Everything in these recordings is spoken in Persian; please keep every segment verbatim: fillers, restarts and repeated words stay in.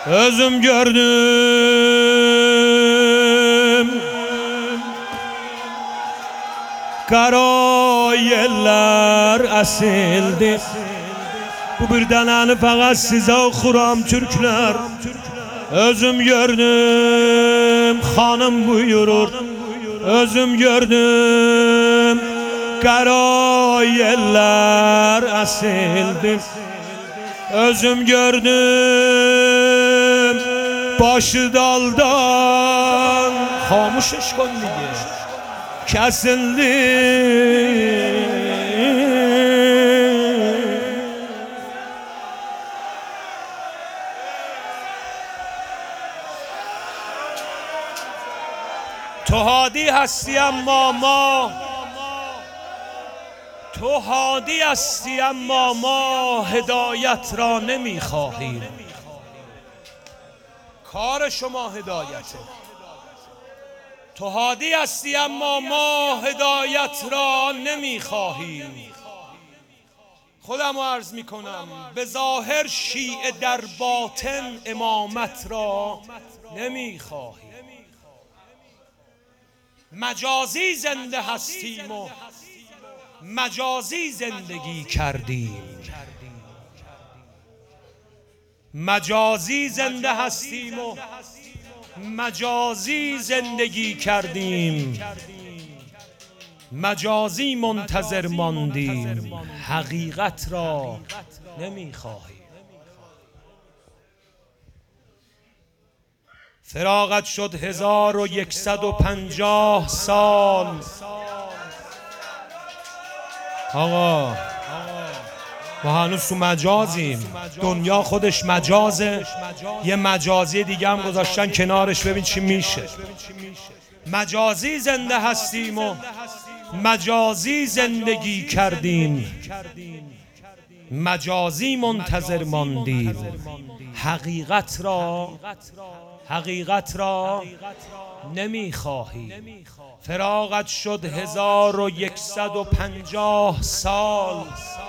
Özüm gördüm Kara yeller esildi. Bu bir dananı fakat size okuram Türkler. Özüm gördüm hanım buyurur. Özüm gördüm kara yeller esildi. Özüm gördüm başı daldan Hamuş eşkon diye kesildi. تو هادی هستی اما ما تو هادی هستی اما ما هدایت را نمیخواهیم. کار شما هدایته. تو هادی هستی اما ما هدایت را نمیخواهیم. خودم عرض میکنم به ظاهر شیعه در باطن امامت را نمیخواهیم. مجازی زنده هستیم و مجازی زندگی کردیم. مجازی زنده هستیم و مجازی زندگی کردیم. مجازی منتظر ماندیم. حقیقت را نمیخواهیم. فراغت شد هزار و یکصد و پنجاه سال. آقا ما هنوز تو مجازیم. دنیا خودش مجازه. یه مجازی دیگه هم گذاشتن کنارش، ببین چی میشه. مجازی زنده هستیم و مجازی زندگی کردیم. مجازی منتظر ماندیم. حقیقت را حقیقت را نمیخواهیم. فراغت شد هزار و یکصد و پنجاه سال،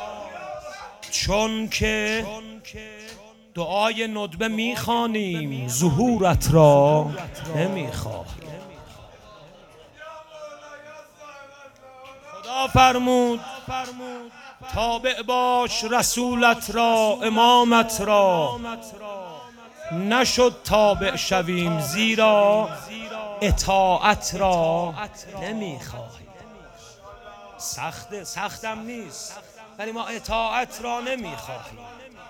چون که دعای ندبه میخوانیم ظهورت را نمیخواهیم. خدا فرمود تابع باش رسولت را امامت را. نشد تابع شویم زیرا اطاعت را نمیخواهیم. سخت سختم نیست ولی ما اطاعت را نمیخواهیم.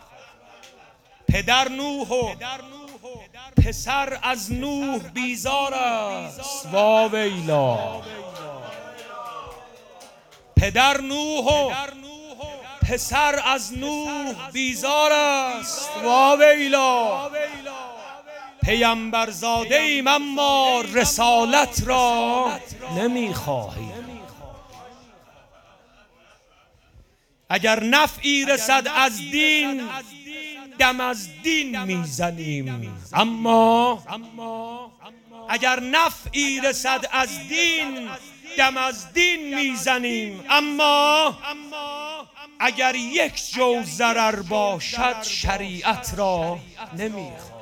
پدر نوح و پسر از نوح بیزار است واویلا. پدر نوح و پسر از نوح بیزار است واویلا. پیامبر زاده ایم اما رسالت را نمیخواهیم. اگر نفعی رسد از دین دم از دین میزنیم. اما اگر نفعی رسد از دین دم از دین میزنیم. اما اگر یک جو ضرر باشد شریعت را نمیخواهیم.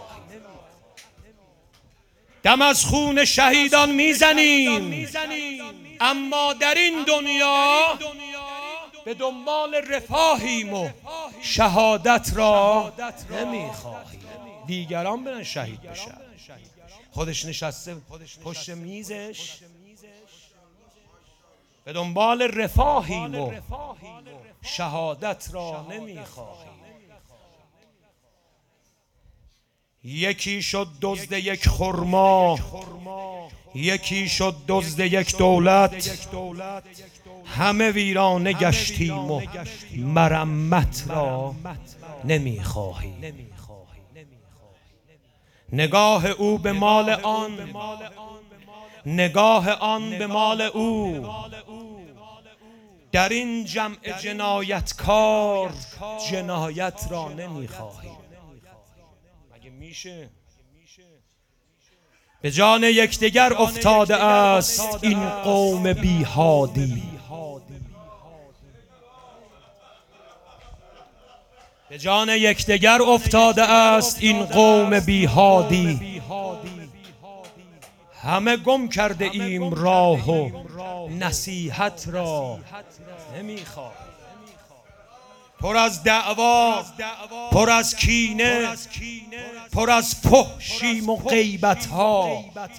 دم از خون شهیدان میزنیم اما در این دنیا به دنبال رفاهیم و شهادت را نمیخواهیم. دیگران برن شهید بشن، خودش نشسته پشت میزش به دنبال رفاهیم و شهادت را نمیخواهیم. یکی شد دزد یک خرما، یکی شد دزد یک دولت. همه ویرانه گشتیم و مرمت را نمیخواهیم. نگاه او به مال آن، نگاه آن به مال او. در این جمع جنایتکار جنایت را نمیخواهیم. مگه میشه؟ به جان یکدیگر افتاده است این قوم بیهادی. به جان یکدیگر افتاده است این قوم بیهادی، همه گم کرده ایم راه و نصیحت را نمیخواه. پر از دعوا، پر از کینه، پر از فحشیم و غیبت ها.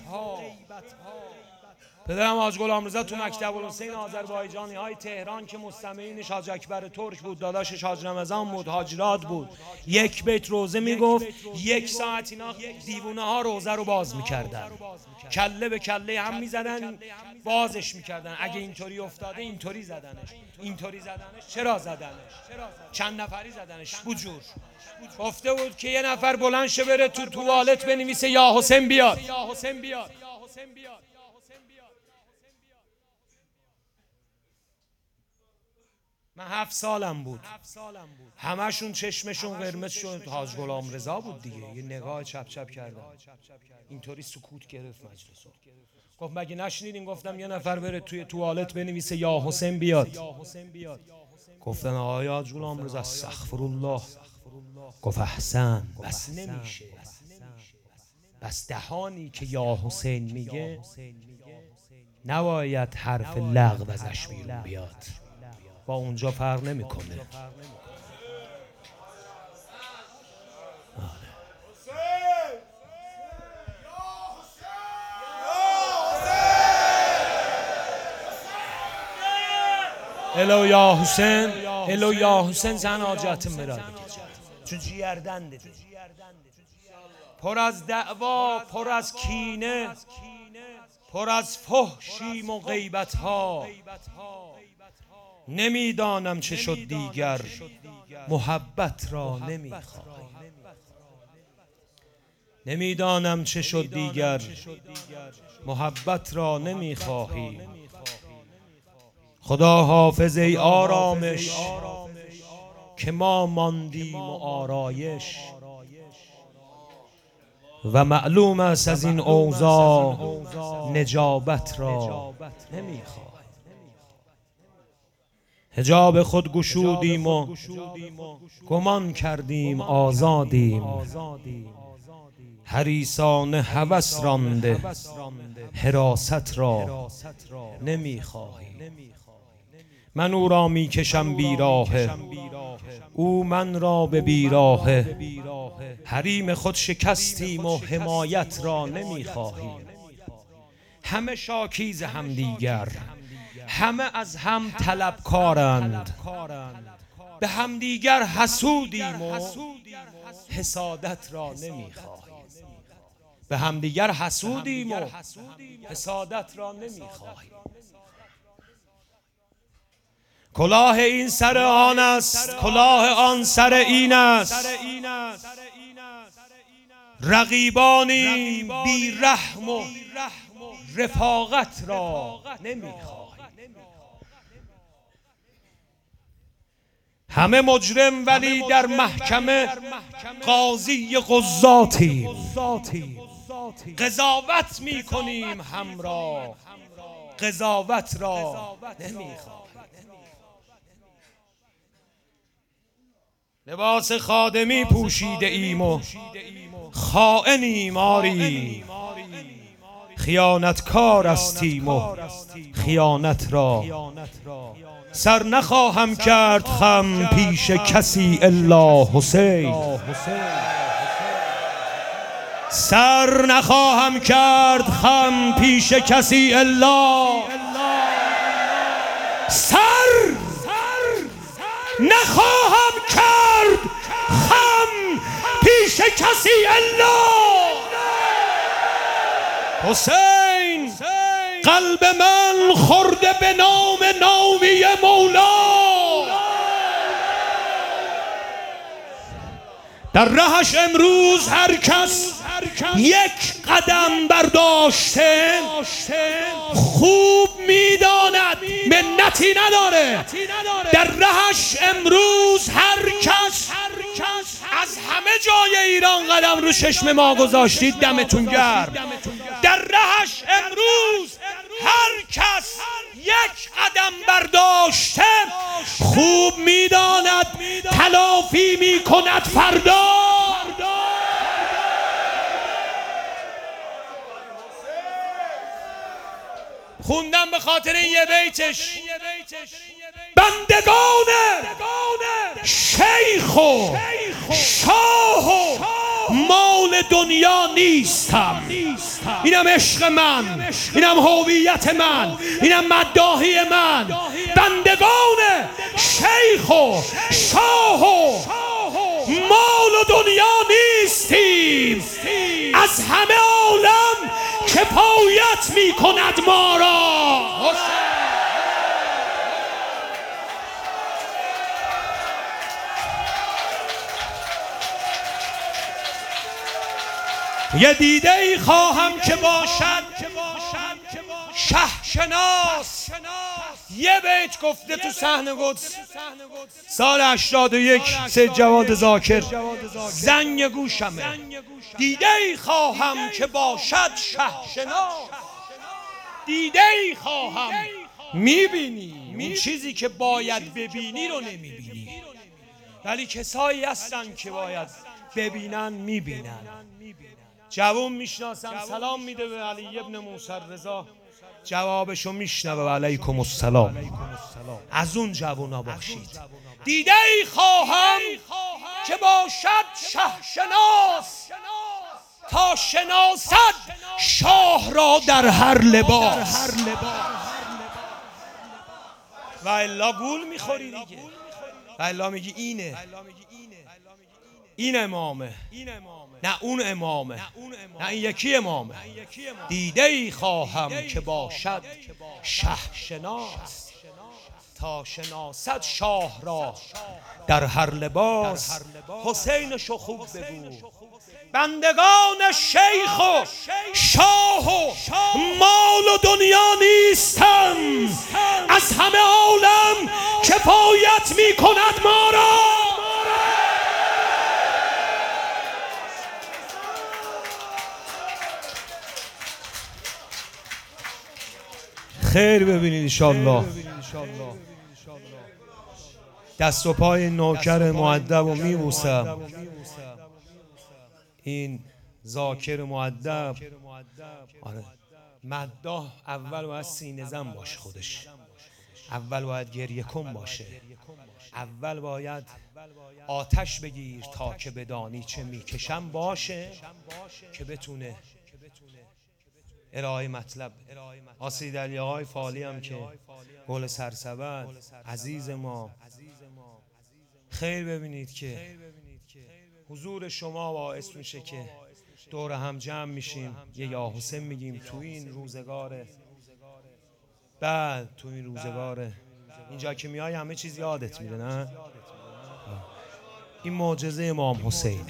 پدرم حاج غلامرضا تو مکتب الحسین آذربایجانی های تهران که مستمعینش حاج اکبر ترک بود، داداشش حاج رمضان بود، حاج راد بود، یک بیت روزه میگفت، یک ساعت اینا دیوونه ها روزه رو باز میکردن، کله به کله هم میزدن، بازش میکردن. اگه اینطوری افتاده اینطوری زدنش، اینطوری زدنش، چرا زدنش، چند نفری زدنش، بجور. گفته بود که یه نفر بلند شه بره تو توالت بنویسه یا حسین بیاد. من هفت سالم بود، همشون چشمشون قرمز شد. حاج غلامرضا بود دیگه، یه نگاه چپ چپ کردن، اینطوری سکوت گرفت مجلس. گفت مگه نشنیدین گفتم یه نفر بره توی توالت بنویسه یا حسین بیاد؟ گفتن آقای حاج غلامرضا استغفرالله. گفت احسن، بس نمیشه، بس دهانی که یا حسین میگه نباید حرف لغو ازش بیرون بیاد، با اونجا فرق نمیکنه. الو یا حسین، الو یا حسین، زن حاجت مراد چون جیردن دیدی. پر از دعوا، پر از کینه، پر از فحشیم و غیبت ها. نمیدانم چه شد دیگر محبت را نمیخواهی. نمیدانم چه شد دیگر محبت را نمیخواهی. خدا حافظ ای آرامش که ما ماندیم و آرایش، و معلوم است از این اوضاع نجابت را نمیخواهی. حجاب خود گشودیم و گمان کردیم آزادیم، حریصان هوس رانده حراست را نمیخواهی. من او را میکشم بیراهه، او من را به بیراهه. حریم خود شکستیم و حمایت را نمیخواهیم. همه شاکیز هم دیگر، همه از هم طلبکارند، به همدیگر حسودیم و حسادت را نمیخواهیم. به همدیگر حسودیم و حسادت را نمیخواهیم. کلاه این سر آن است، کلاه آن سر این است. رقیبانی بی رحم و رفاقت را نمیخواهیم. همه مجرم ولی در محکمه قاضی قضاتیم. قضاوت میکنیم همراه، قضاوت را نمیخواهیم. لباس خادمی پوشیده ایم و خائنیم آری، خیانتکار استیم و خیانت را سر نخواهم کرد خم پیش کسی الا حسین. سر نخواهم کرد خم پیش کسی الا سر نخواهم کرد خم پیش کسی الا حسین. قلب من خورده به نام نامی مولا، در رهش امروز هر کس یک قدم برداشته خوب میداند منتی نداره. در رهش امروز هر کس از همه جای ایران قدم رو چشم ما گذاشتید، دمتون گرم. در رهش امروز هر کس یک قدم برداشته خوب میداند تلافی میکند فردا. خوندم به خاطر این یه بیتش: بندگان شیخ و شاه و مال دنیا نیستم. اینم عشق من، اینم هویت من، اینم مداحی من. بندگان شیخ و شاه و مال و دنیا نیستیم، از همه عالم کفایت می کند ما را. یه دیده ای خواهم که باشد شهشناس. یه بیت گفته تو صحن قدس سال هشتاد و یک سید جواد ذاکر، زنگ گوشمه. دیده ای خواهم که باشد شهشناس، دیده ای خواهم. میبینی اون چیزی که باید ببینی رو نمیبینی، ولی کسایی هستن که باید ببینن میبینن. جوون میشناسم سلام میده به علی ابن موسی رضا، جوابشو میشنوه و علیکم السلام. از اون جوونا باشید. دیده ای خواهم که باشد شهشناس، تا شناسد شاه را در هر لباس. و الا گول میخوری دیگه. و الا میگی اینه، این امامه، نه اون امامه، نه این یکی امامه. دیده ای خواهم که باشد شهشناس، تا شناسد شاه را در هر لباس. حسینشو خوب بگو. بندگان شیخ و شاه و مال و دنیا نیستم، از همه عالم کفایت می کند ما را. خیر ببینید انشالله. دست و پای نوکر مؤدب و میبوسم. این ذاکر مؤدب، آره، مداح اول باید سینه زن باشه، خودش اول باید گریه کن باشه، اول باید آتش بگیر تا که بدانی چه میکشم باشه که بتونه ارائه مطلب. آسید علی آقای فالی هم که گل سرسبد عزیز ما، خیر ببینید که حضور شما باعث میشه که دور هم جمع میشیم، یه یا حسین میگیم تو این روزگاره. بعد تو این روزگاره اینجا که میای همه چیز یادت میره، نه؟ این معجزه امام حسینه.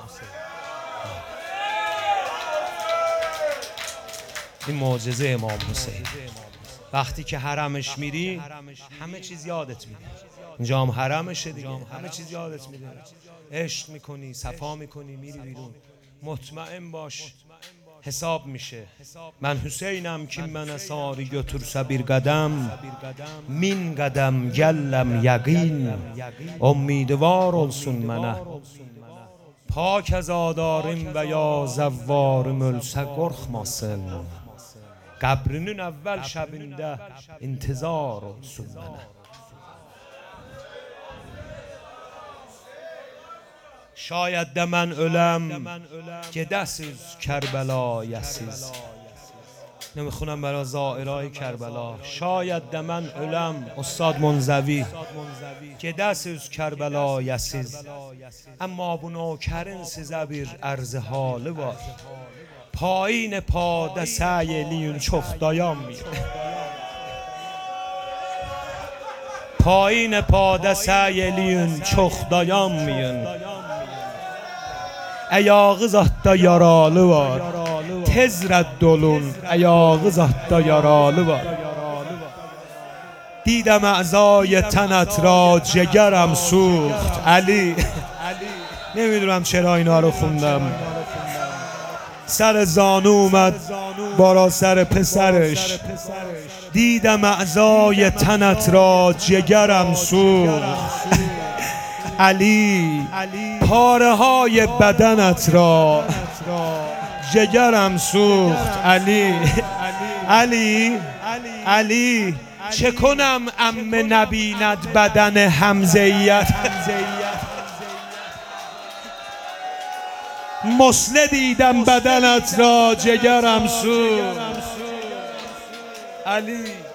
این معجزه امام حسین. وقتی که حرمش میری همه چیز یادت میره. اینجا هم حرمشه دیگه، همه چیز یادت میره. عشق میکنی، صفا میکنی، میری بیرون. مطمئن باش حساب میشه. من حسینم که من ساری götürse bir قدم min قدم گلم یقین امیدوار olsun منه پاک از آدارم و یا زوارم ölse korkmasın قبرinin اول شبinde intizar olsun منه. شاید de من ölem gedəsiz کربلایəsiz. نمیخونم برای زائرای کربلا. شاید de من ölem استاد منزوی gedəsiz کربلایəsiz. اما bu nökərin sizə bir arz halı var. پایین پاده سعی لیون çox dayanmıyor. پایین پاده سعی لیون çox dayanmıyor. Ayağı zatda yaralı var. Tez rədd olun. Ayağı zatda yaralı var. دیدم اعضای تنت را جگرم سوخت علی. نمیدونم چرا اینا رو خوندم. سر زانو اومد بارا سر پسرش، دیدم اعضای تنت را جگرم سوخت. علی پاره های بدنت را جگرم سوخت. علی علی علی چه کنم عمه نبیند بدن حمزه‌یت، مسله دیدم بدنت را جگرم سوخت. علی